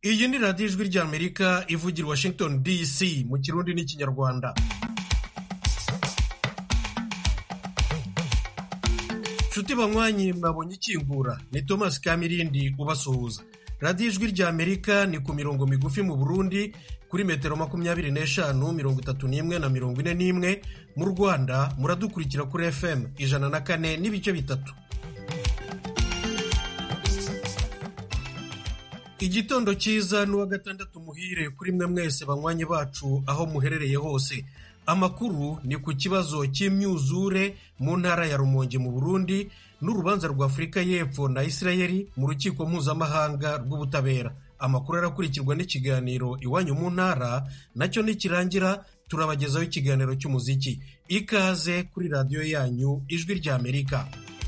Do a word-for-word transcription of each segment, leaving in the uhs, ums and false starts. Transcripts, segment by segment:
Iyi ni radiyo ijwi ry'Amerika ivugira Washington D C mu Kirundi n'Ikinyarwanda. Nshuti banywanyi mwabonye ikingura, ni Thomas Kamirindi ubasuhuza. Radiyo ijwi ry'Amerika ni ku mirongo migufi mu Burundi kuri metero makumyabiri n'eshanu mirongo itatu n'imwe na mirongo ine n'imwe. Mu Rwanda muradukurikira kuri F M ijana na kane n'ibice bitatu. Igitondo cyiza n'uwa gatandatu muhire kuri mwe mwese banywanyi bacu aho muherereye hose. Amakuru ni ku kibazo cy'imyuzure mu ntara ya Rumonge mu Burundi n'urubanza rwa Afurika y'Epfo na Isirayeli mu rukiko mpuzamahanga rw'ubutabera. Amakuru arakurikirwa n'ikiganiro Iwanyu mu ntara, nacyo nikirangira turabagezaho ikiganiro cy'umuziki. Ikaze kuri radiyo yanyu ijwi ry'Amerika.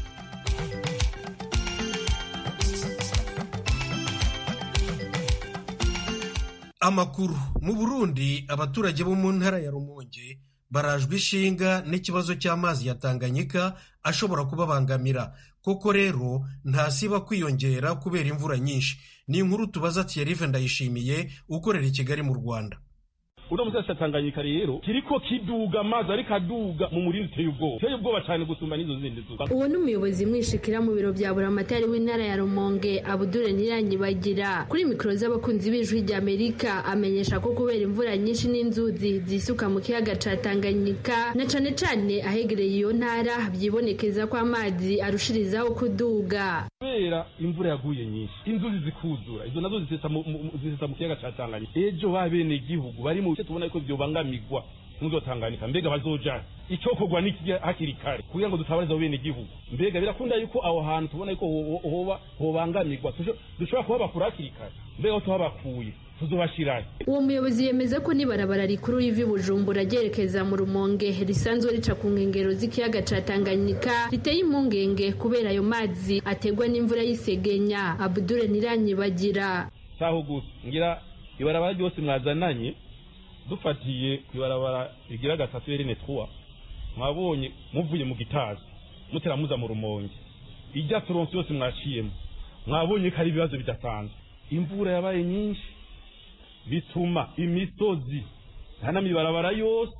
Amakuru mu Burundi, abaturage bo mu ntara ya Rumonge barajwe ishinga n'ikibazo cy'amazi ya Tanganyika ashobora kubabangamira. Koko rero ntasiba kwiyongera kubera imvura nyinshi. Ni inkuru tubaza Thierry Ndayishimiye ukorera i Kigali mu Rwanda. Uno musasa Tanganyika rero kiriko kiduga amazi ariko aduga mu murindi uteye ubwoba uteye ubwoba cyane gusumba n'izo zindi zuba. Uwo n'umuyobozi mwishikira mu biro bya Buramatari w'intara ya Rumonge Abdul Niranyibagira kuri mikoro z'abakunzi b'ijwi ry'Amerika amenyesha ko kubera imvura nyinshi n'inzuzi zisuka mu kiyaga ca Tanganyika na cane cane ahegereye iyo ntara byibonekeza ko amazi arushirizaho kuduga. Kubera imvura yaguye nyinshi inzuzi zikuzura izo nazo zisesa mu zisesa mu kiyaga ca Tanganyika. Ejo babene igihugu bari mu tubona ko byobangamigwa muzotanganika mbega bazoja icyo kogwa niki hakiri kare kugira ngo dutabariza bene igihugu. Mbega birakunda yuko aho hantu tubona ko hoba hobangamigwa dushobora kuba bakura hakiri kare mbega to habakuye tuzobashiraye. Uwo muyobozi yemeza ko nibarabara rikuru y'ivi Bujumbura ryerekeza mu Rumonge risanzwe rica ku nkengero z'ikiyaga ca Tanganyika riteye impungenge kubera ayo mazi ategwa n'imvura y'isegenya. Abdul Niranyibagira saho gusa ngira ibarabara ryose mwazananye dufatiye kwibarabara igira gatatu erene trois mwabonye muvuye mu Gitazi muteramuza mu Rumonge ijya turonse yose mwaciyemo mwabonye kari ibibazo bidasanzwe. Imvura yabaye nyinshi bituma imisozi hana mibarabara yose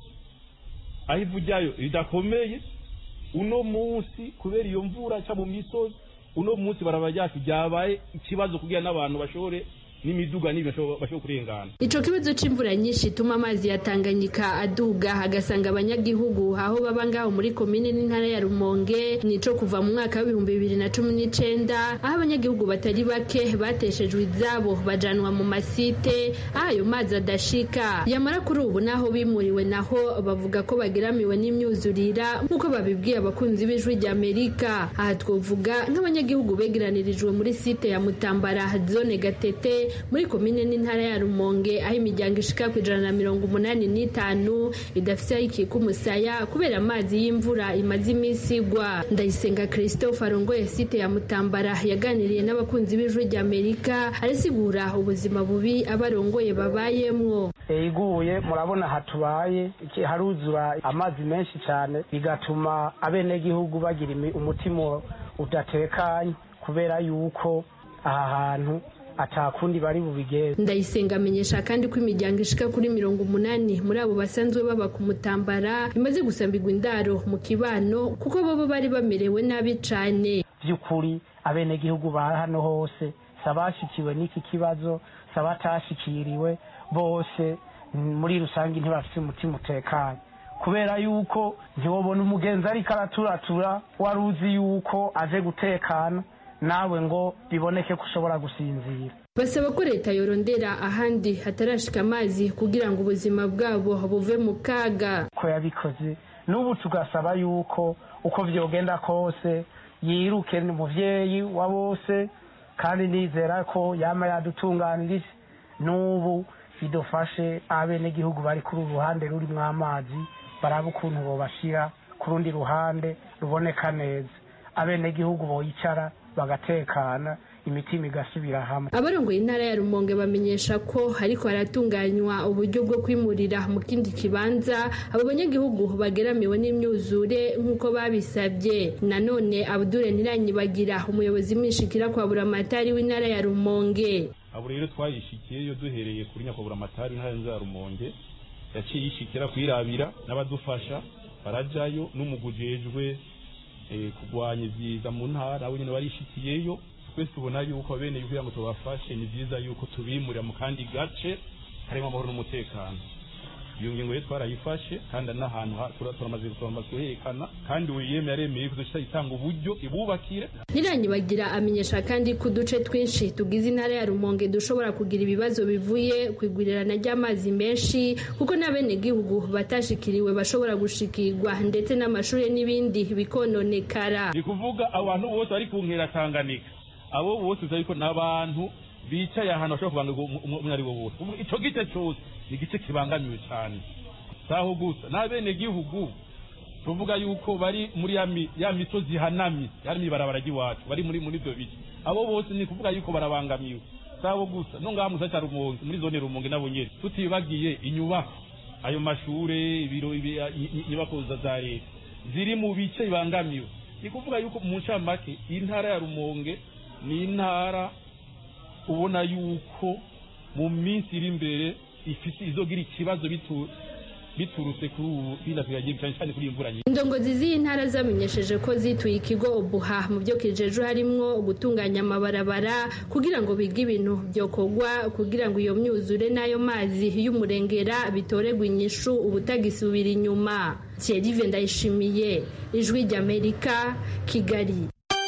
ahivujyayo idakomeye. Uno munsi kubera iyo mvura cha mu misozi uno munsi barabara ryacu ryabaye ikibazo kugira n'abantu bashore n'imiduga n'ibyo bashobora kurengana. Ico kibazo c'imvura nyinshi ituma amazi ya Tanganyika aduga agasanga abanyagihugu aho baba ngaho muri komine n'intara ya Rumonge. Nico kuva mu mwaka wa ibihumbi bibiri na cumi n'icenda aho abanyagihugu batari bake bateshejwe izabo bajanwa mu masite ayo mazi adashika. Yamara kuri ubu naho bimuriwe naho bavuga ko bagiramiwe n'imyuzurira nk'uko babibwiye abakunzi b'ijwi ry'Amerika. Aha twovuga nk'abanyagihugu begeranirijwe muri site ya Mutambara zone Gatete muri komine n'intara ya Rumonge aho imiryango ishika ku ijana na mirongo umunani n'itanu idafise aho ikika umusaya kubera amazi y'imvura imaze iminsi igwa. Ndayisenga Christophe arongoye site ya Mutambara yaganiriye n'abakunzi b'ijwi ry'Amerika arasigura ubuzima bubi abarongoye babayemwo. Iguye murabona hatubaye haruzura amazi menshi cyane bigatuma abenegihugu bagira umutima udatekanye kubera yuko aha hantu atakundi bari bubigeze. Ndayisenga amenyesha kandi ko imiryango ishika kuri mirongo umunani muri abo basanzwe baba ku Mutambara imaze gusambirwa indaro mu kibano kuko bobo bari bamerewe nabi cane. Byukuri abenegihugu ba hano hose sabashikiwe n'iki kibazo sabatashikiriwe bose muri rusangi ntibafite umutima utekanye kubera yuko ntiwobona umugenzi ariko araturatura waruzi yuko aje gutekana nawe ngo biboneke ko ushobora gusinzira. Basaba ko leta yorondera ahandi hatarashika amazi kugira ngo ubuzima bwabo buve mu kaga. Ko yabikoze n'ubu tugasaba yuko uko vyogenda kose yiruke n'umuvyeyi wa bose kandi nizera ko yama yadutunganirije n'ubu bidufashe abenegihugu bari kuri uruhande rurimwo amazi baraba ukuntu bobashira ku rundi ruhande ruboneka neza abenegihugu boyicara bagatekana imitima igasubira hamwe. Abarongoye intara ya Rumonge bamenyesha ko hariko haratunganywa uburyo bwo kwimurira mu kindi kibanza abo banyagihugu bageramiwe n'imyuzure nk'uko babisabye. Nanone Abdul Niranyibagira umuyobozi mwishikira kwa Buramatari w'intara ya Rumonge abo rero twayishikiyeyo duhereye kuri nyakubahwa amatari ntara ya Rumonge yaciye yishikira kwirabira n'abadufasha barajayo n'umugujejwe eh, kugwanya ivyiza mu ntara abo nyene barishikiyeyo twese tubona yuko bene kugira ngo tubafashe ni vyiza yuko tubimurira mu kandi gace harimo amahoro n'umutekano. Iyo ngingo rero twarayifashe kandi n'ahantu turamaze turamaze kuherekana kandi uyeme yaremeye kuzoca itanga uburyo ibubakire. Ntiranyibagira amenyesha kandi ku duce twinshi tugize intara ya Rumonge dushobora kugira ibibazo bivuye kwigurirana ry'amazi menshi kuko n'abene gihugu batashikiriwe bashobora gushikirwa ndetse n'amashuri n'ibindi bikononekara. Ni kuvuga abantu bose bari kunkera Tanganyika abo bose uzariko n'abantu bicaye ahantu bashobora kuvanga umwari wo bose. Ico gice cyose ni gice kibangamiwe cyane. Saho gusa n'abene gihugu tuvuga yuko bari muri yami ya misozi hanami yari barabara giwacu bari muri muri byo bice abo bose ni kuvuga yuko barabangamiwe. Saho gusa no ngaha musacha Rumonge muri zone Rumonge nabo nyeri tutibagiye inyubako ayo mashure ibiro inyubako za leta ziri mu bice bibangamiwe. Ni kuvuga yuko mu ncamake intara ya Rumonge ni intara ubona yuko mu minsi iri imbere ifite izogira ikibazo bitu biturutse kuri binafiragiye cyane cyane kuri imvura nyinshi. Indongozi z'intara zamenyesheje ko zituye ikigo Obuha mu byo kijeje harimo gutunganya amabarabara kugira ngo bige ibintu byokogwa kugira ngo iyo myuzure nayo mazi y'umurengera bitoregwa inyishu ubutagisubira inyuma. Thierry Vendayishimiye, Ijwi ry'Amerika, Kigali.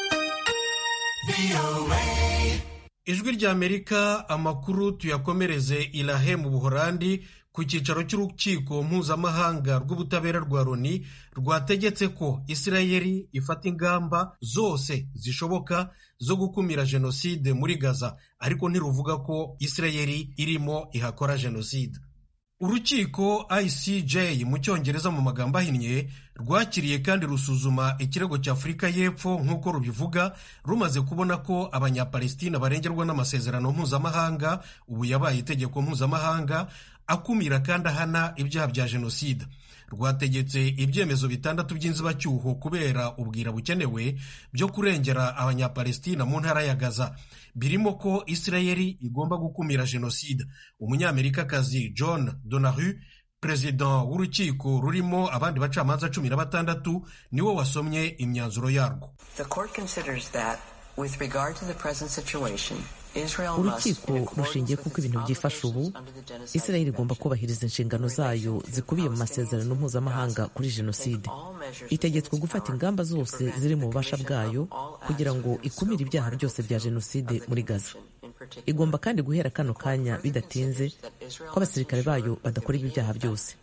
Ijwi ry'Amerika, amakuru tuyakomereze Ilahe mu Buholandi ku cyicaro cy'urukiko mpuzamahanga rw'ubutabera rwa Loni rwategetse ko Isirayeli ifata ingamba zose zishoboka zo gukumira jenoside muri Gaza, ariko ntiruvuga ko Isirayeli irimo ihakora jenoside. Urukiko I C J mu cyongereza mu magambo ahinnye rwakiriye kandi rusuzuma ikirego cya Afurika y'Epfo nk'uko rubivuga, rumaze kubona ko abanyapalestina barengerwa n'amasezerano mpuzamahanga ubu yabaye itegeko mpuzamahanga akumira kandi ahana ibyaha bya jenoside. Rwategetse ibyemezo bitandatu by'inzibacyuho kubera ubwira bukenewe byo kurengera abanyapalestina mu ntara ya Gaza, birimo ko Isirayeli igomba gukumira jenoside. Umunyamerikakazi John Donahu, perezida w'urukiko rurimo abandi bacamanza cumi na batandatu, niwe wasomye imyanzuro yarwo. The court considers that with regard to the present situation, urukiko rushingiye kuko ibintu byifasha ubu Isirayeli igomba kubahiriza inshingano zayo zikubiye mu masezerano mpuzamahanga kuri jenoside. Itegetswe gufata ingamba zose ziri mu bubasha bwayo kugira ngo ikumire ibyaha byose bya jenoside muri Gaza. Igomba kandi guhera kano kanya bidatinze ko abasirikare bayo badakora ibi byaha byose.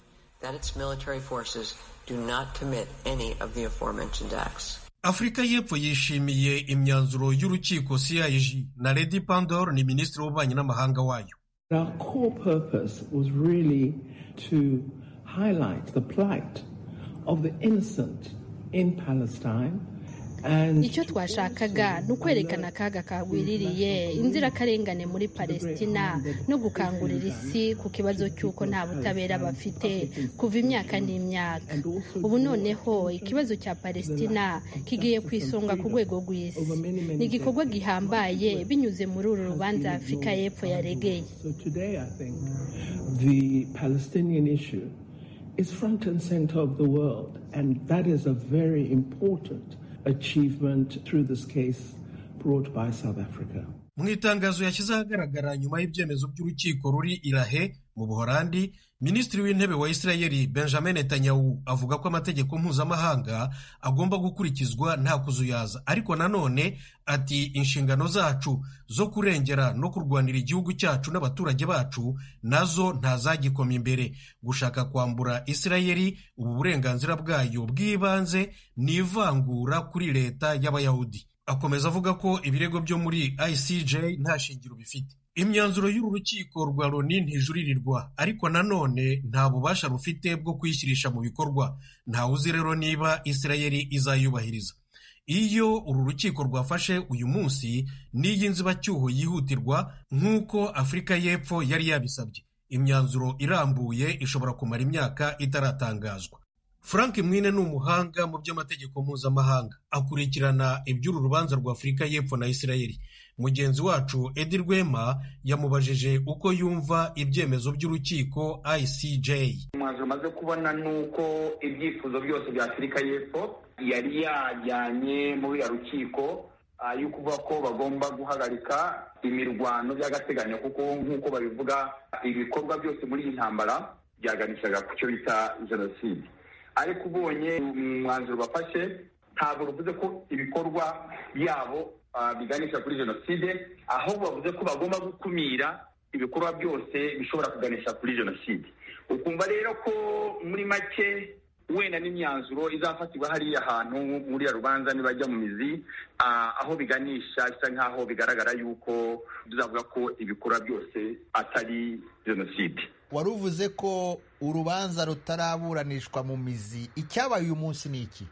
Afurika y'Epfo yishimiye imyanzuro y'urukiko C I G na Lady Pandor ni minisitiri w'ububanyi n'amahanga wayo. Our core purpose was really to highlight the plight of the innocent in Palestine. Icyo twashakaga ni ukwerekana akaga kagwiririye inzirakarengane muri Palestina no gukangurira isi ku kibazo cy'uko nta butabera bafite kuva imyaka n'imyaka. Ubu noneho ikibazo cya Palestina kigiye kwisonga ku rwego rw'isi. Ni igikorwa gihambaye binyuze muri uru rubanza Afurika y'Epfo yaregeye. The Palestinian issue is front and center of the world, and that is a very important achievement through this case brought by South Africa. Mu itangazo yashyize ahagaragara nyuma y'ibyemezo by'urukiko ruri Ilahe mu Buholandi, Minisitiri w'Intebe wa Isirayeli Benjamin Netanyahu avuga ko amategeko mpuzamahanga agomba gukurikizwa nta kuzuyaza, ariko nanone ati inshingano zacu zo kurengera no kurwanira igihugu cyacu n'abaturage bacu nazo ntazagikoma imbere. Gushaka kwambura Isirayeli ubu burenganzira bwayo bw'ibanze ni ivangura kuri leta y'Abayahudi. Akomeza avuga ko ibirego byo muri I C J nta shingiro bifite. Imyanzuro y'uru rukiko rwa Loni ntijuririrwa, ariko nanone nta bubasha rufite bwo kuyishyirisha mu bikorwa. Ntawe uzi rero niba Isirayeli izayubahiriza. Iyo uru rukiko rwafashe uyu munsi n'iyi nzibacyuho yihutirwa nk'uko Afurika y'Epfo yari yabisabye. Imyanzuro irambuye ishobora kumara imyaka itaratangazwa. Frank Mwine ni umuhanga mu by'amategeko mpuzamahanga, akurikirana iby'uru rubanza rwa Afurika y'Epfo na Isirayeli. Mugenzi wacu Edi Rwema yamubajije uko yumva ibyemezo by'urukiko I C J. Umwanzuro maze kubona nuko ibyifuzo byose bya Afurika y'Epfo yari yajyanye muri rukiko yo kuvuga ko bagomba guhagarika imirwano by'agateganyo, kuko nk'uko babivuga ibikorwa byose muri iyi ntambara byaganishaga ku cyo bita jenoside. Ariko ubonye umwanzuro bafashe ntabwo bivuze ko ibikorwa byabo biganisha kuri jenoside, ahubwo bavuze ko bagomba gukumira ibikorwa byose bishobora kuganisha kuri jenoside. Ukumva rero ko muri make wenda n'imyanzuro izafatirwa hariya hantu muri ya rubanza nibajya mu mizi aho biganisha bisa nk'aho bigaragara yuko tuzavuga ko ibikorwa byose atari jenoside. Wari uvuze ko urubanza rutaraburanishwa mu mizi, icyabaye uyu munsi ni iki?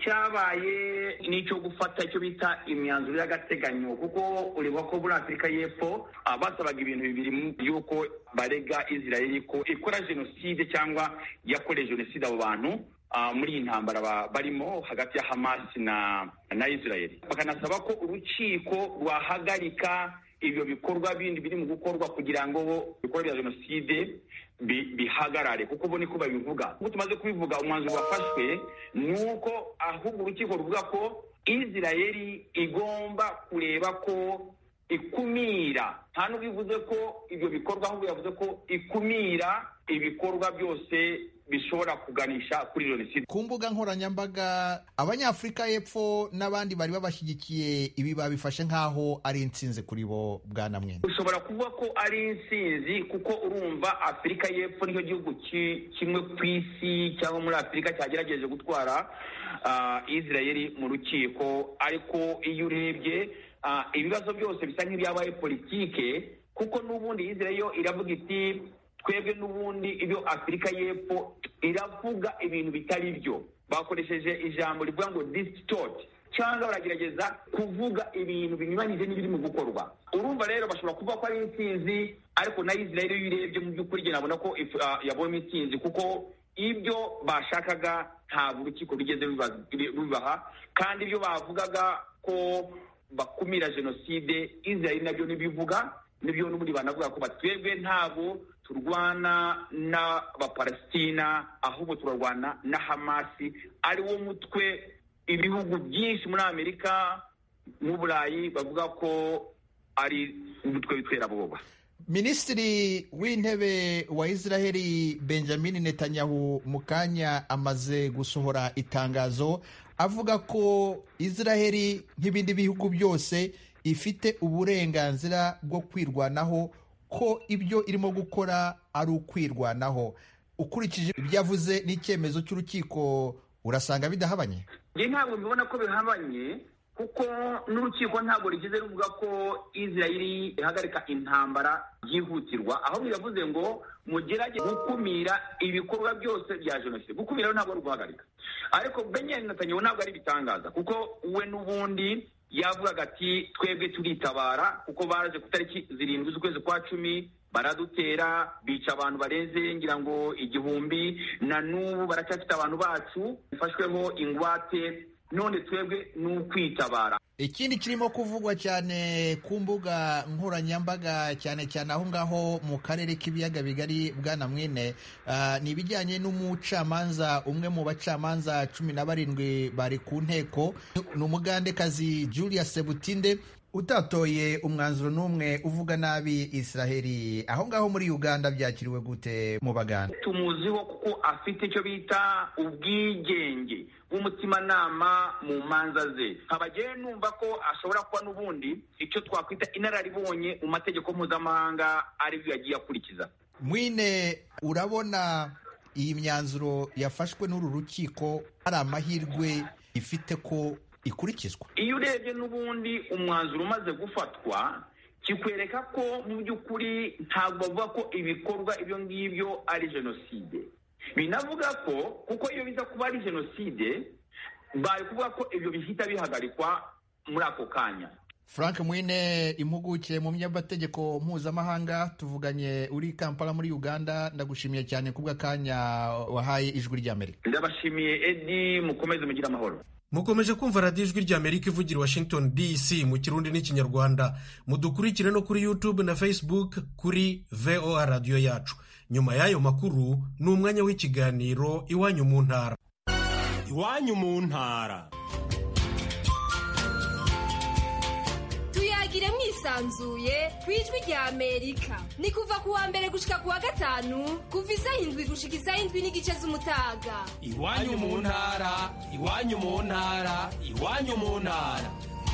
Icyabaye ni icyo gufata icyo bita imyanzuro y'agateganyo, kuko ureba ko muri Afurika y'Epfo basabaga ibintu bibiri, yuko barega Israel ko ikora jenoside cyangwa yakoreye jenoside abo bantu muri iyi ntambara barimo hagati ya Hamas na na Israel. Bakanasaba ko urukiko rwahagarika ibyo bikorwa bindi biri mu gukorwa kugira ngo ibikorwa bya jenoside bihagarare, kuko bo niko babivuga. Uko tumaze kubivuga, umwanzuro wafashwe nuko ahubwo urukiko ruvuga ko Israel igomba kureba ko ikumira, nta n'ubivuze ko ibyo bikorwa, ahubwo yavuze ko ikumira ibikorwa byose bishobora kuganisha kuri jenoside. Ku mbuga nkoranyambaga Abanyafurika y'Epfo n'abandi bari babashyigikiye ibi babifashe nk'aho ari intsinzi kuri bo. Bwana Mwene, ushobora kuvuga ko ari intsinzi kuko urumva Afurika y'Epfo nicyo gihugu kimwe ku isi cyangwa muri Afurika cyagerageje gutwara uh, Israel mu rukiko. Ariko iyo urebye uh, ibibazo byose bisa nk'ibyabaye politike, kuko n'ubundi Israel yo iravuga iti twebwe n'ubundi ibyo Afurika y'Epfo iravuga ibintu bitari byo. Bakoresheje ijambo rivuga ngo distort, cyangwa baragerageza kuvuga ibintu binyuranyije n'ibiri mu gukorwa. Urumva rero bashobora kuvuga ko ari intsinzi, ariko na Israel iyo urebye mu by'ukuri nge nabona ko uh, yabonye intsinzi, kuko ibyo bashakaga ntabwo urukiko rugeze bibaha, kandi ibyo bavugaga ko bakumira jenoside Israel nabyo nibivuga, nibyo n'ubundi banavuga ko batwebwe ntabwo turwana n'Abapalestina, ahubwo turarwana na Hamasi, ari wo mutwe ibihugu byinshi muri Amerika mu Burayi bavuga ko ari umutwe w'iterabwoba. Minisitiri w'intebe wa Israel Benjamin Netanyahu mu kanya amaze gusohora itangazo avuga ko Israel nk'ibindi bihugu byose ifite uburenganzira bwo kwirwanaho, ko ibyo irimo gukora ari ukwirwanaho. Ukurikije ibyo yavuze n'icyemezo cy'urukiko, urasanga bidahabanye? Nge ntabwo mbibona ko bihabanye, kuko n'urukiko ntabwo rigize ruvuga ko Israel ihagarika intambara byihutirwa, ahubwo yavuze ngo mugerage gukumira ibikorwa byose bya jenoside. Gukumira rero ntabwo ari guhagarika. Ariko Benjamin Netanyahu ntabwo ari bitangaza, kuko we n'ubundi yavugaga ati twebwe turitabara, kuko baraje ku tariki zirindwi z'ukwezi kwa cumi baradutera, bica abantu barenze ngira ngo igihumbi, na n'ubu baracyafite abantu bacu bifashweho ingwate, none twebwe n'ukwitabara. Ikindi kirimo kuvugwa cyane ku mbuga nkoranyambaga, cyane cyane aho ngaho mu karere k'ibiyaga bigari, Bwana Mwene, uh, ni ibijyanye n'umucamanza, umwe mu bacamanza cumi na barindwi bari ku nteko, ni umugandekazi Julia Sebutinde utatoye umwanzuro n'umwe uvuga nabi Israheli. Aho ngaho muri Uganda byakiriwe gute mu Baganda? Tumuziho kuko afite icyo bita ubwigenge bw'umutimanama mu manza ze. Nkabagere numva ko ashobora kuba n'ubundi icyo twakwita inararibonye mu mategeko mpuzamahanga aribyo yagiye akurikiza. Mwine, urabona iyi myanzuro yafashwe n'uru rukiko hari amahirwe ifite ko ikurikizwa? Iyo urebye n'ubundi umwanzuro umaze gufatwa, kikwereka ko mu by'ukuri ntabwo bavuga ko ibikorwa ibyo ngibyo ari jenoside. Binavuga ko kuko iyo biza kuba ari jenoside, bari kuvuga ko ibyo bihita bihagarikwa muri ako kanya. Frank Mwine, impuguke mu by'amategeko mpuzamahanga, tuvuganye uri Kampala muri Uganda. Ndagushimiye cyane kubw'akanya wahaye Ijwi ry'Amerika. Ndabashimiye Edi, mukomeze mugira amahoro. Mukomeje kumva radiyo Ijwi ry'Amerika ivugira Washington D C mu Kirundi n'Ikinyarwanda. Mudukurikire no kuri YouTube na Facebook kuri V O A Radio yacu. Nyuma y'ayo makuru ni umwanya w'ikiganiro Iwanyu mu Ntara. Iwanyu mu Ntara. Tuyagire mwisanzuye ku Ijwi ry'Amerika. Ni kuva ku wa mbere gushika ku wa gatanu kuva isaha indwi gushika isaha indwi n'igice z'umutaga. Iwanyu mu Ntara, Iwanyu mu Ntara, Iwanyu mu Ntara.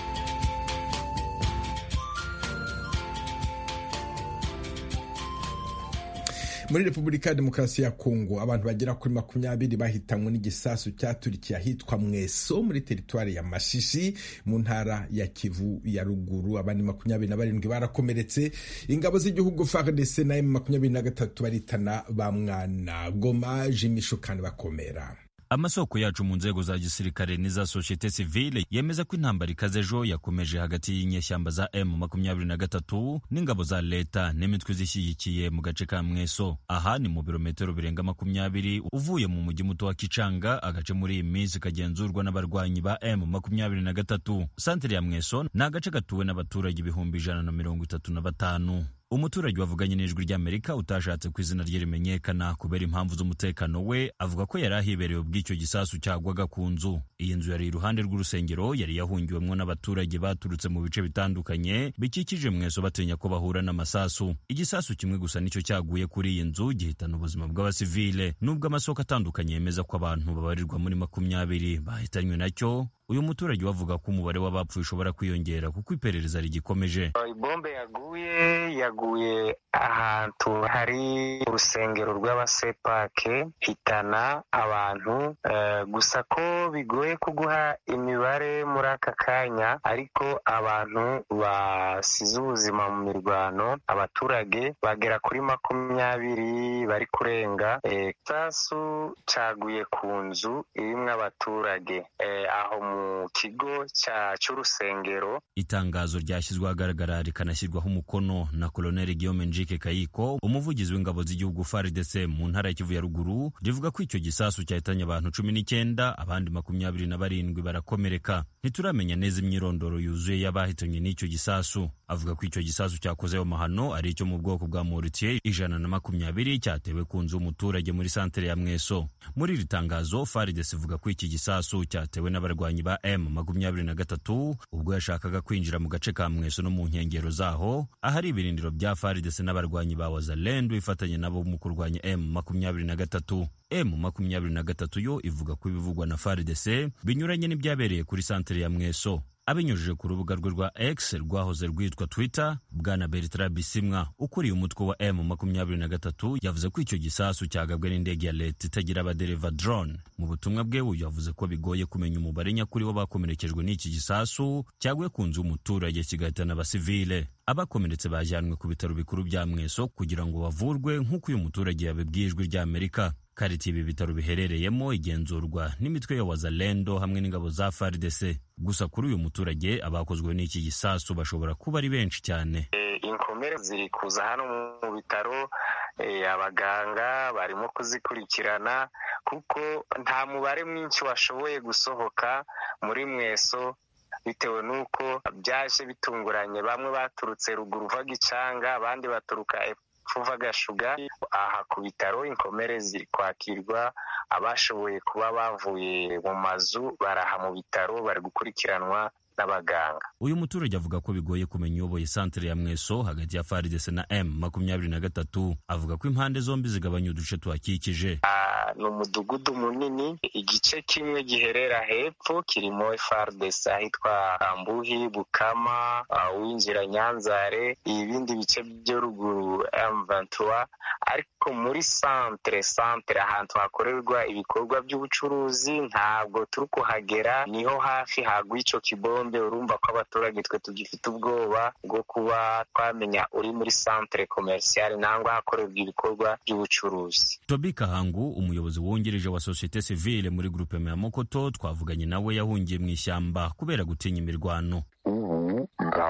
Muri Repubulika ya Demokarasi ya Kongo abantu bagera kuri makumyabiri bahitanywe n'igisasu cyaturikiye ahitwa Mweso muri teritwari ya Masisi mu ntara ya Kivu ya ruguru. Abandi makumyabiri na barindwi barakomeretse. Ingabo z'igihugu F A R D C na M makumyabiri na gatatu baritana ba mwana. Goma, Jimisho kandi bakomera. Amasoko yacu mu nzego za gisirikare n'iza societe civile yemeza ko intambara ikaze ejo yakomeje hagati y'inyeshyamba za M makumyabiri na gatatu n'ingabo za leta n'imitwe zishyigikiye mu gace ka Mweso. Aha ni mu birometero birenga makumyabiri uvuye mu mujyi muto wa Kicanga, agace muri iyi minsi kagenzurwa n'abarwanyi ba M makumyabiri na gatatu. Santere ya Mweso ni agace gatuwe n'abaturage ibihumbi ijana na mirongo itatu na batanu. Umuturage wavuganye n'Ijwi ry'Amerika utashatse ku izina rye rimenyekana kubera impamvu z'umutekano we, avuga ko yari ahibereye ubw'icyo gisasu cyagwaga ku nzu. Iyi nzu yari iruhande rw'urusengero, yari yahungiwemwo n'abaturage baturutse mu bice bitandukanye bikikije Mweso batinya ko bahura n'amasasu. Igisasu kimwe gusa nicyo cyaguye kuri iyi nzu gihitana ubuzima bw'abasivile. Nubwo amasoko atandukanye yemeza ko abantu babarirwa muri makumyabiri bahitanywe nacyo, uyu muturage wavuga ko umubare w'abapfuye ushobora kwiyongera kuko iperereza rigikomeje. Ibombe yaguye yaguye ahantu hari urusengero rw'abasepake hitana abantu, uh, gusa ko bigoye kuguha imibare muri aka kanya, ariko abantu basize ubuzima mu mirwano, abaturage bagera kuri makumyabiri bari kurenga. Igisasu e, caguye ku nzu irimwo abaturage e, aho mu kigo cy'urusengero. Itangazo ryashyizwe ahagaragara rikanashyirwaho umukono na Colonel Guillaume Njike Kayiko, umuvugizi w'ingabo z'igihugu F A R D C mu ntara ya Kivu ya ruguru, rivuga ko icyo gisasu cyahitanye abantu cumi n'icyenda, abandi makumyabiri na barindwi barakomereka. Ntituramenya neza imyirondoro yuzuye y'abahitanywe n'icyo gisasu. Avuga ko icyo gisasu cyakoze amahano ari icyo mu bwoko bwa Mortier ijana na makumyabiri cyatewe ku nzu y'umuturage muri santere ya Mweso. Muri iri tangazo F A R D C ivuga ko iki gisasu cyatewe n'abarwanyi ba M makumyabiri na gatatu ubwo yashakaga kwinjira mu gace ka Mweso no mu nkengero zaho, ahari ibirindiro bya F A R D C n'abarwanyi ba Wazalendo ifatanye nabo mu kurwanya M makumyabiri na gatatu. M makumyabiri na gatatu yo ivuga ko ibivugwa na F A R D C binyuranye n'ibyabereye kuri santere ya Mweso. Abinyujije ku rubuga rwe rwa X rwahoze rwitwa Twitter, Bwana Bertrand Bisimwa ukuriye umutwe wa M makumyabiri na gatatu yavuze ko icyo gisasu cyagabwe n'indege ya leta itagira abadereva drone. Mu butumwa bwe uyu yavuze ko bigoye kumenya umubare nyakuri w'abakomerekejwe n'iki gisasu cyaguye ku nzu y'umuturage kigahitana abasivile. Abakomeretse bajyanwe ku bitaro bikuru bya Mweso kugira ngo bavurwe nk'uko uyu muturage yabibwiye Ijwi ry'Amerika. Kariti ibi bitaro biherereyemo igenzurwa n'imitwe ya Wazalendo hamwe n'ingabo za F A R D C. Gusa kuri uyu muturage abakozwe n'iki gisasu bashobora kuba ari benshi cyane. E, inkomere ziri kuza hano mu bitaro, e, abaganga barimo kuzikurikirana kuko nta mubare mwinshi washoboye gusohoka muri Mweso bitewe nuko byaje bitunguranye. Bamwe baturutse ruguru va Gicanga, abandi baturuka Fuva Gashuga. Aha ku bitaro inkomere ziri kwakirwa, abashoboye kuba bavuye mu mazu baraha mu bitaro bari gukurikiranwa n'abaganga. Uyu muturage avuga ko bigoye kumenya uyoboye santere ya Mweso hagati ya F A R D C na M makumyabiri na gatatu. Avuga ko impande zombi zigabanya uduce tuhakikije. Ni umudugudu munini, igice kimwe giherera hepfo kirimo F A R D C ahitwa Ambuhi, Bukama, winjira Nyanzare, ibindi bice byo ruguru M vingt-trois, ariko muri santere santere ahantu hakorerwa ibikorwa by'ubucuruzi ntabwo turi kuhagera, niho hafi hagwa icyo kibombe. Urumva ko abaturage twe tugifite ubwoba bwo kuba twamenya uri muri santere komerciale nangwa hakorerwa ibikorwa by'ubucuruzi. Tobi Kahangu, umuyobozi wungirije wa societe civile muri groupe ya Mokoto, twavuganye nawe yahungiye mu ishyamba kubera gutinya imirwano. Ubu ngaho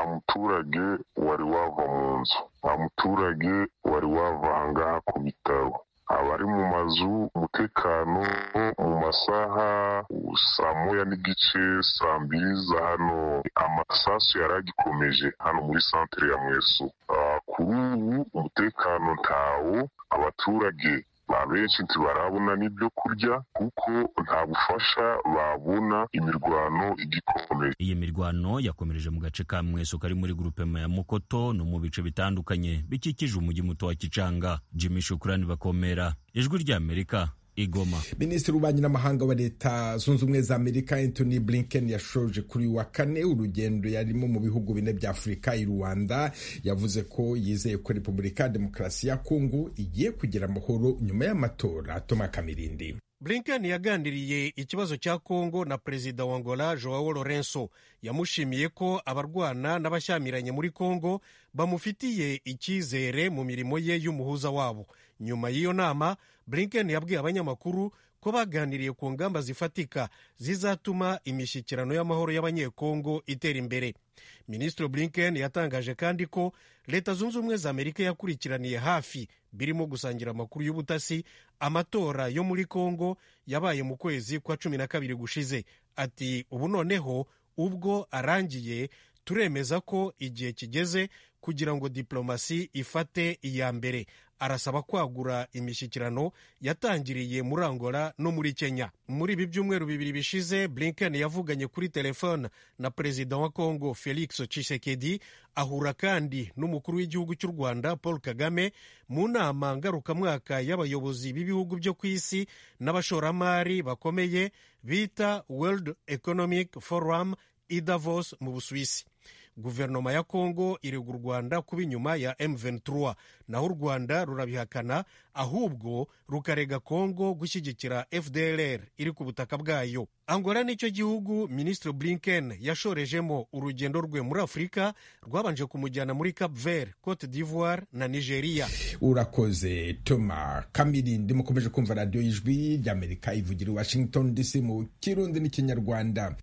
muturage wari wava mu nzu, nta muturage wari wava ahangaha ku bitaro. Abari mu mazu umutekano mu masaha saa moya n'igice saa mbiri za hano amasasu yari agikomeje hano muri santere ya Mweso. Kuri ubu umutekano ntawo, abaturage ba benshi ntibarabona n'ibyo kurya kuko nta bufasha babona, imirwano igikomeye. Iyi mirwano yakomereje mu gace ka Mweso kari muri grupema ya Mukoto no mu bice bitandukanye bikikije umujyi muto wa Kicanga. Jimmy Shukrani Bakomera, Ijwi ry'Amerika, Igoma. Minisitiri w'ububanyi n'amahanga wa Leta Zunze Ubumwe za Amerika Anthony Blinken yashoje kuri wa kane urugendo yarimo mu bihugu bine bya Afurika i Rwanda. Yavuze ko yizeye ko Repubulika ya Demokarasi ya Kongo igiye kugira amahoro nyuma y'amatora. Toma Kamirindi. Blinken yaganiriye ikibazo cya Kongo na Perezida wa Angola Joao Lourenço. Yamushimiye ko abarwana n'abashyamiranye muri Kongo bamufitiye icyizere mu mirimo ye y'umuhuza wabo. Nyuma y'iyo nama, Blinken yabwiye abanyamakuru ko baganiriye ku ngamba zifatika zizatuma imishyikirano y'amahoro y'abanyekongo itera imbere. Minisitiri Blinken yatangaje kandi ko Leta Zunze Ubumwe za Amerika yakurikiraniye hafi, birimo gusangira amakuru y'ubutasi, amatora yo muri Kongo yabaye mu kwezi kwa cumi na kabiri gushize. Ati ubu noneho ubwo arangiye, turemeza ko igihe kigeze kugira ngo diplomasi ifate iya mbere. Arasaba kwagura imishyikirano yatangiriye muri Angola no muri Kenya. Muri ibi byumweru bibiri bishize, Blinken yavuganye kuri telefone na Perezida wa Kongo Felix Tshisekedi, ahura kandi n'umukuru w'igihugu cy'u Rwanda Paul Kagame mu nama ngarukamwaka y'abayobozi b'ibihugu byo ku isi n'abashoramari bakomeye bita World Economic Forum i Davos mu Busuwisi. Guverinoma ya Kongo irega u Rwanda kuba inyuma ya M vingt-trois, naho u Rwanda rurabihakana, ahubwo rukarega Kongo gushyigikira F D L R iri ku butaka bwayo. Angola nicyo gihugu Minisitiri Blinken yashorejemo urugendo rwe muri Afurika, rwabanje kumujyana muri Cap Vert, Cote d'Ivoire na Nigeria. Urakoze Toma Kamirindi. Mukomeje kumva Radio Ijwi ry'Amerika ivugira i Washington D C mu Kirundi n'Ikinyarwanda.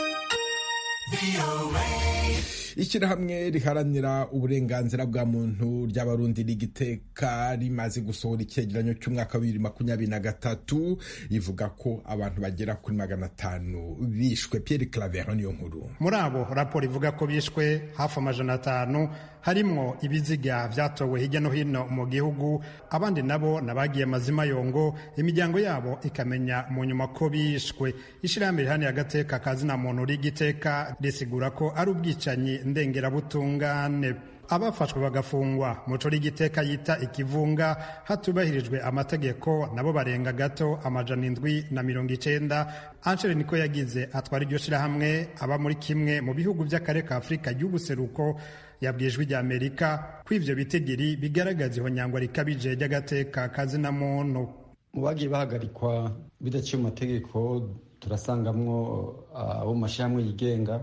Ishyirahamwe riharanira uburenganzira bwa muntu ry'Abarundi rigiteka rimaze gusohora icyegeranyo cy'umwaka wa bibiri makumyabiri na gatatu ivuga ko abantu bagera kuri magana atanu bishwe. Pierre Claver niyo nkuru. Muri abo raporo ivuga ko bishwe hafi amajana atanu, harimwo ibiziga vyatowe hirya no hino mu gihugu, abandi nabo nabagiye mazima yongo, imiryango yabo ikamenya mu nyuma ko bishwe. Ishyirahamwe riharanira agateka kazina muntu rigiteka risigura ko ari ubwicanyi ndengerabutungane. Abafashwe bagafungwa muco rigiteka yita ikivunga hatubahirijwe amategeko nabo barenga gato amajana indwi na mirongo icenda. Angel niko yagize atwara iryo shirahamwe aba muri kimwe mu bihugu by'akarere ka Afurika y'ubuseruko yabwiye Ijwi ry'Amerika ko ivyo bitigiri bigaragaza ihonyangwa rikabije ry'agateka kazina muntu. Mu bagiye bahagarikwa bidaciye mu mategeko turasangamwo abo mu mashyirahamwe yigenga,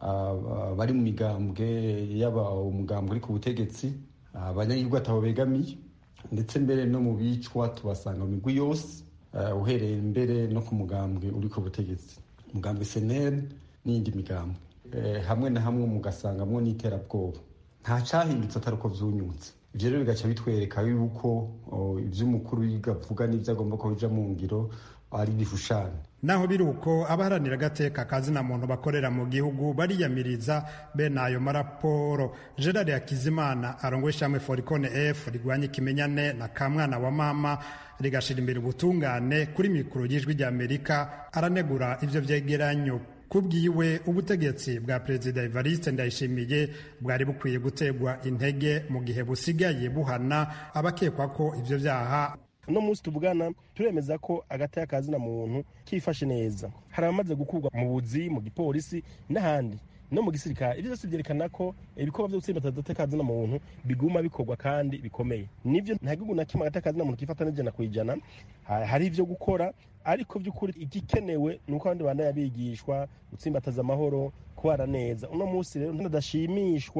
bari mu migambwe yaba umugambwe uri ku butegetsi, abanyagihugu atabo begamiye, ndetse mbere no mu bicwa tubasanga mu migwi yose, uhereye mbere no ku mugambwe uri ku butegetsi, umugambwe S N L n'indi migambwe, hamwe na hamwe mugasangamwo n'iterabwoba. Nta cyahindutse atari uko vyunyutse. Ivyo rero bigaca bitwereka yuko ivy'umukuru yigavuga n'ivyo agomba ko bija mu ngiro ari bifushane. Naho biruko abaharanira agateka kazina muntu bakorera mu gihugu bariyamiriza bene ayo maraporo. Gerard Hakizimana arongoye ishyirahamwe Foricone F rigwanya ikimenyane na kamwana wa mama rigashira imbere ubutungane kuri mikoro y'Ijwi ry'Amerika aranegura ivyo vyegeranyo. Kubwiwe ubutegetsi bwa Perezida Evariste Ndayishimiye bwari bukwiye gutegwa intege mu gihe busigaye buhana abakekwa ko ivyo vyaha. No musi tuvugana turemeza ko agateka kazina muntu kifashe neza. Hari abamaze gukurwa mu buzi, mu gipolisi n'ahandi no mu gisirikare. Ivyo byose byerekana ko ibikorwa byo gutsimba agateka kazina muntu biguma bikorwa kandi bikomeye. Nivyo nta gihugu na kimwe agateka kazina muntu kifata n'ijana ku ijana. Hari ivyo gukora, ariko by'ukuri igikenewe nuko abandi bana yabigishwa gutsimbataza amahoro, kwara neza. Uno musi rero ndadashimishwa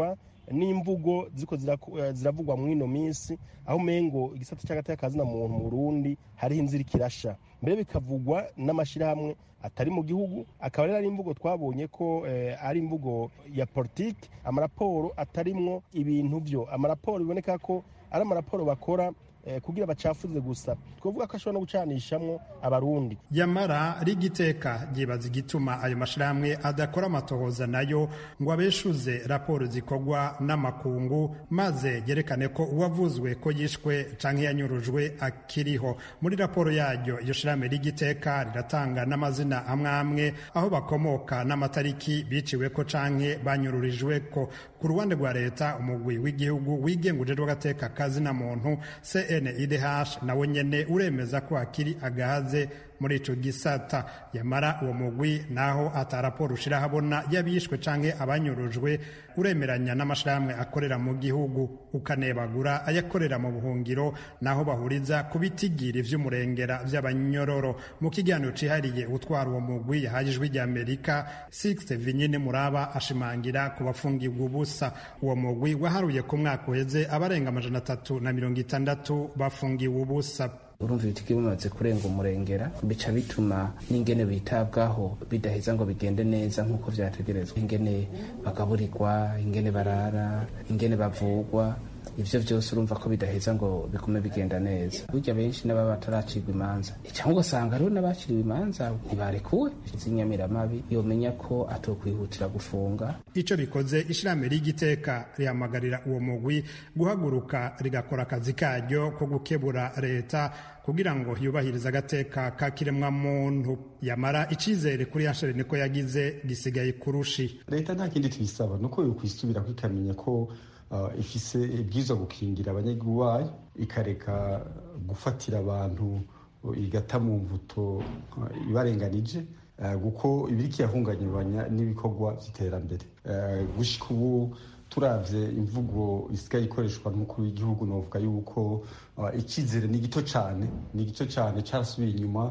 n'imvugo ziko ziravugwa mu ino minsi aho mengo igisata cy'agateka kazina muntu mu Burundi hariho inzira ikirasha mbere bikavugwa n'amashirahamwe atari mu gihugu akaba rero ari imvugo twabonye ko eh, ari imvugo ya politiki amaraporo atarimwo ibintu byo amaraporo biboneka ko ari amaraporo bakora kugira bacafuze gusa twovuga ko ashobora no gucanishamwo abarundi yamara rigiteka gibaza igituma ayo mashirahamwe adakora amatohoza nayo ngo abeshuze raporo zikorwa n'amakungu maze yerekane ko uwavuzwe ko yishwe canke yanyurujwe akiriho muri raporo yaryo iyo shirahamwe rigiteka riratanga n'amazina amwe amwe aho bakomoka n'amatariki biciwe ko canke banyururijwe ko ku ruhande rwa leta umugwi w'igihugu wigenguje rw'agateka kazina muntu C N I D H nawe nyene uremeza ko akiri agahaze muri ico gisata yamara uwo mugwi naho ataraporo ushira habona yabishwe canke abanyurujwe uremeranya n'amashirahamwe akorera mu gihugu ukanebagura ayakorera mu buhungiro naho bahuriza kubitigira ivy'umurengera vy'abanyororo mu kiganiro cihariye utwara uwo mugwi yahajijwe rya Amerika Sixte Vinyine Muraba ashimangira ku bafungirwa ubusa uwo mugwi waharuye ku mwaka uheze abarenga amajana atatu na mirongo itandatu bafungiwe ubusa urumva ibitiki bimaze kurenga umurengera bica bituma n'ingene bitabwaho bidaheza ngo bigende neza nk'uko vyategerezwa ingene bagaburirwa ingene barara ingene bavugwa ivyo vyose urumva ko bidaheza ngo bigume bigenda neza burya benshi n'ababa bataracirwa imanza cyangwa ugasanga rero n'abaciriwe imanza ntibarekuwe z'inyamiramabi yomenya ko atokwihutira gufunga ico bikoze ishirahamwe ry'igiteka rihamagarira uwo mugwi guhaguruka rigakora akazi karyo ko gukebura leta kugira ngo yubahirize agateka ka kiremwa muntu yamara icizere kuri Anshere niko yagize gisigaye kurushi leta nta kindi tubisaba nuko yokwisubira kwikamenya ko Uh, ifise ibwiza gukingira abanyagihugu bayo ikareka gufatira abantu igata mu mvuto uh, ibarenganije kuko uh, ibiriki yahunganyibanya n'ibikorwa by'iterambere uh, gushika ubu turavye imvugo isigaye ikoreshwa n'umukuru w'igihugu novuga yuko uh, ikizere ni gito cane ni gito cane carasubiye inyuma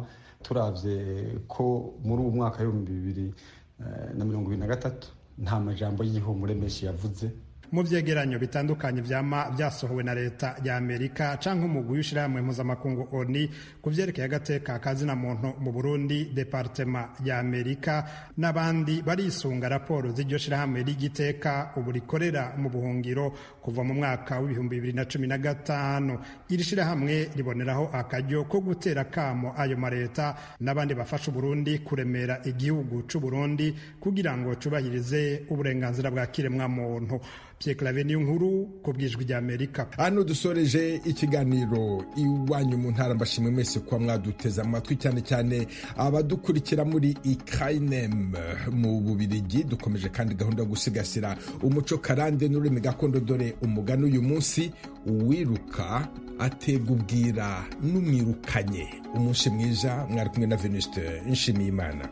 turavye ko muri uwo mwaka w'ibihumbi bibiri uh, na mirongo ibiri na gatatu nta majambo y'igihumure menshi yavuze mu vyegeranyo bitandukanye vyama vyasohowe na leta ya Amerika canke umugwi w'ishirahamwe mpuzamakungu O N U ku vyerekeye agateka kazina muntu mu Burundi Departement ya Amerika n'abandi barisunga raporo z'iryo shirahamwe ry'igiteka ubu rikorera mu buhungiro kuva mu mwaka w'ibihumbi bibiri na cumi na gatanu iri shirahamwe riboneraho akaryo ko gutera kamo ayo mareta n'abandi bafasha Burundi kuremera igihugu c'u Burundi kugira ngo cubahirize uburenganzira bwa kiremwa muntu Pierre Claver nkuru ku bwijwi rya Amerika. Hano dusoreje ikiganiro iwanyu mu ntara mbashimwe mwese kwa mwaduteza amatwi cyane cyane abadukurikira muri Ukraine mu Bubirigi dukomeje kandi gahunda yo gusigasira umuco karande n'ururimi gakondo dore umugani uyu munsi uwiruka ategubwira n'umwirukanye umunsi mwiza mwari kumwe na Venuste Nshimiyimana.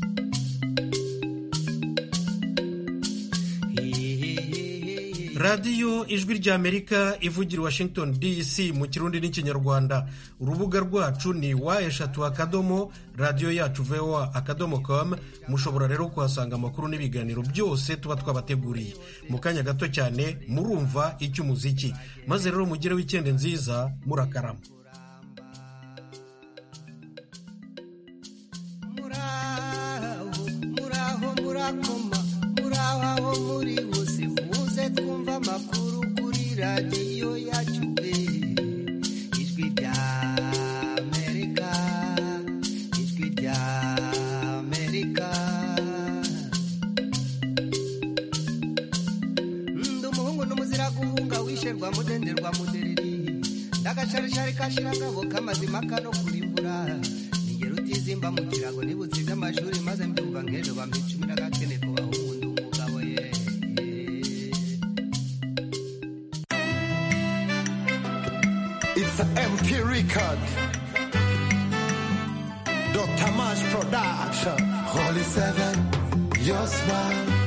radiyo ijwi ry'Amerika ivugira Washington D C mu kirundi n'ikinyarwanda urubuga rwacu ni wa eshatu akadomo radiyo yacu V O A akadomo com mushobora rero kuhasanga amakuru n'ibiganiro byose tuba twabateguriye mu kanya gato cyane murumva icy'umuziki maze rero mugire weekend nziza murakarama muraho muraho murakoma muraho aho muri bose twumva amakuru kuri radiyo yacu ijwi rya Amerika ijwi rya Amerika ndi umuhungu n'umuzira guhunga wisherwa mudenderwa mudereri ndagacarishari kashirangabo k'amazima kano kurimbura ningero utizimba mu kirago nibutse by'amashuri maze mbyumva nk'ejo bampa icumi n'agakene ku bahungu ndi umugabo ye It's an M P record. Doctor March Production. Holy Seven, your smile.